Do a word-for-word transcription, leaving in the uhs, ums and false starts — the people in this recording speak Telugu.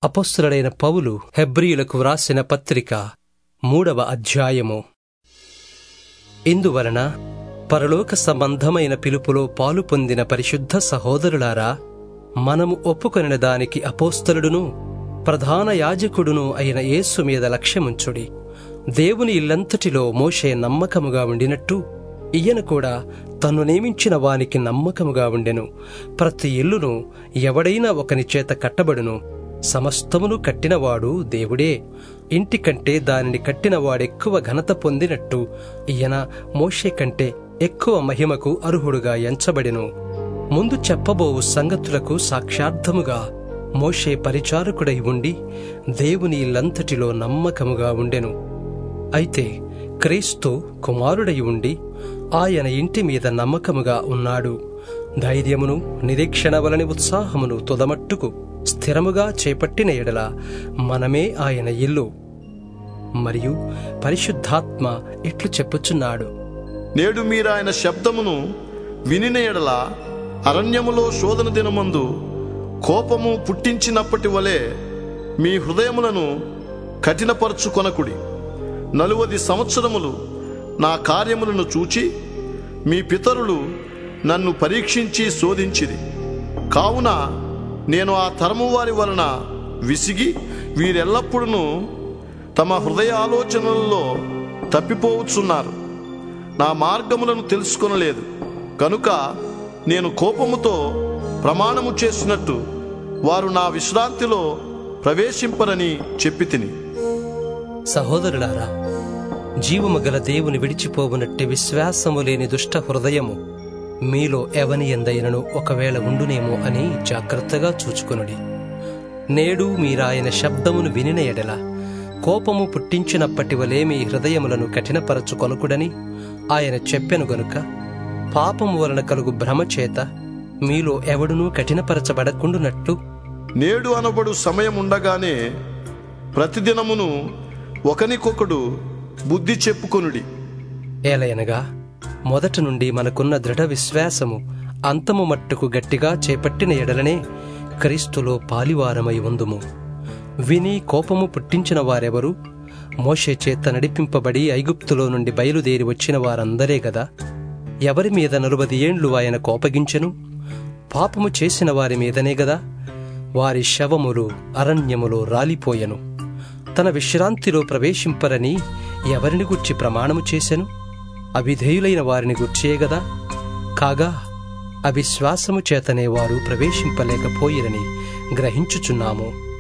అపొస్తలుడైన పౌలు హెబ్రీయులకు వ్రాసిన పత్రిక మూడవ అధ్యాయము. ఇందువలన పరలోక సంబంధమైన పిలుపులో పాలు పొందిన పరిశుద్ధ సహోదరులారా, మనము ఒప్పుకొనిన దానికి అపొస్తలుడును ప్రధాన యాజకుడును అయిన యేసు మీద లక్ష్యముంచుడి. దేవుని ఇల్లంతటిలో మోషే నమ్మకముగా ఉండినట్టు ఈయన కూడా తన్ను నియమించిన వానికి నమ్మకముగా ఉండెను. ప్రతి ఇల్లును ఎవడైనా ఒకని చేత కట్టబడును. సమస్తమును కట్టినవాడు దేవుడే. ఇంటి కంటే దానిని కట్టినవాడెక్కువ ఘనత పొందినట్టు ఈయన మోషే కంటే ఎక్కువ మహిమకు అర్హుడుగా ఎంచబడెను. ముందు చెప్పబోవు సంగతులకు సాక్షార్థముగా మోషే పరిచారకుడై ఉండి దేవుని ఇల్లంతటిలో నమ్మకముగా ఉండెను. అయితే క్రీస్తు కుమారుడై ఉండి ఆయన ఇంటి మీద నమ్మకముగా ఉన్నాడు. ధైర్యమును నిరీక్షణ వలని ఉత్సాహమును తుదమట్టుకు స్థిరముగా చేపట్టిన ఎడల మనమే ఆయన ఇల్లు. మరియు పరిశుద్ధాత్మ ఇట్లు చెప్పుచున్నాడు, నేడు మీరాయన శబ్దమును వినిన ఎడల అరణ్యములో శోధన దినమందు కోపము పుట్టించినప్పటి వలె మీ హృదయములను కఠినపరచుకొనకుడి. నలువది సంవత్సరములు నా కార్యములను చూచి మీ పితరులు నన్ను పరీక్షించి శోధించిరి. కావున నేను ఆ తరము వారి వలన విసిగి వీరెల్లప్పుడూ తమ హృదయ ఆలోచనలలో తప్పిపోవచ్చున్నారు. నా మార్గములను తెలుసుకొనలేదు కనుక నేను కోపముతో ప్రమాణము చేసినట్టు వారు నా విశ్రాంతిలో ప్రవేశింపరని చెప్పి తిని. సహోదరులారా, జీవము గల దేవుని విడిచిపోవునట్టి విశ్వాసము లేని దుష్ట హృదయము మీలో ఎవని ఎందైనను ఒకవేళ ఉండునేమో అని జాగ్రత్తగా చూచుకొనుడి. నేడు మీరాయన శబ్దమును వినిన ఎడల కోపము పుట్టించినప్పటి వలె మీ హృదయములను కఠినపరచుకొనకుడని ఆయన చెప్పెను గనుక పాపము వలన కలుగు భ్రమ చేత మీలో ఎవడునూ కఠినపరచబడకుండునట్లు నేడు అనబడు సమయం ఉండగానే ప్రతిదినమును ఒకనికొకడు బుద్ధి చెప్పుకొనుడి. ఏలయనగా మొదట నుండి మనకున్న దృఢ విశ్వాసము అంతము మట్టుకు గట్టిగా చేపట్టిన ఎడలనే క్రీస్తులో పాలివారమై ఉందుము. విని కోపము పుట్టించిన వారెవరు? మోషే చేత నడిపింపబడి ఐగుప్తులో నుండి బయలుదేరి వచ్చిన వారందరే గదా. ఎవరి మీద నలుబై ఏండ్లు ఆయన కోపగించెను? పాపము చేసిన వారి మీదనే గదా. వారి శవములు అరణ్యములో రాలిపోయెను. తన విశ్రాంతిలో ప్రవేశింపరని ఎవరిని గుర్చి ప్రమాణము చేసెను? అవిధేయులైన వారిని గుర్చియే గదా. కాగా అవిశ్వాసము చేతనే వారు ప్రవేశింపలేకపోయిరని గ్రహించుచున్నాము.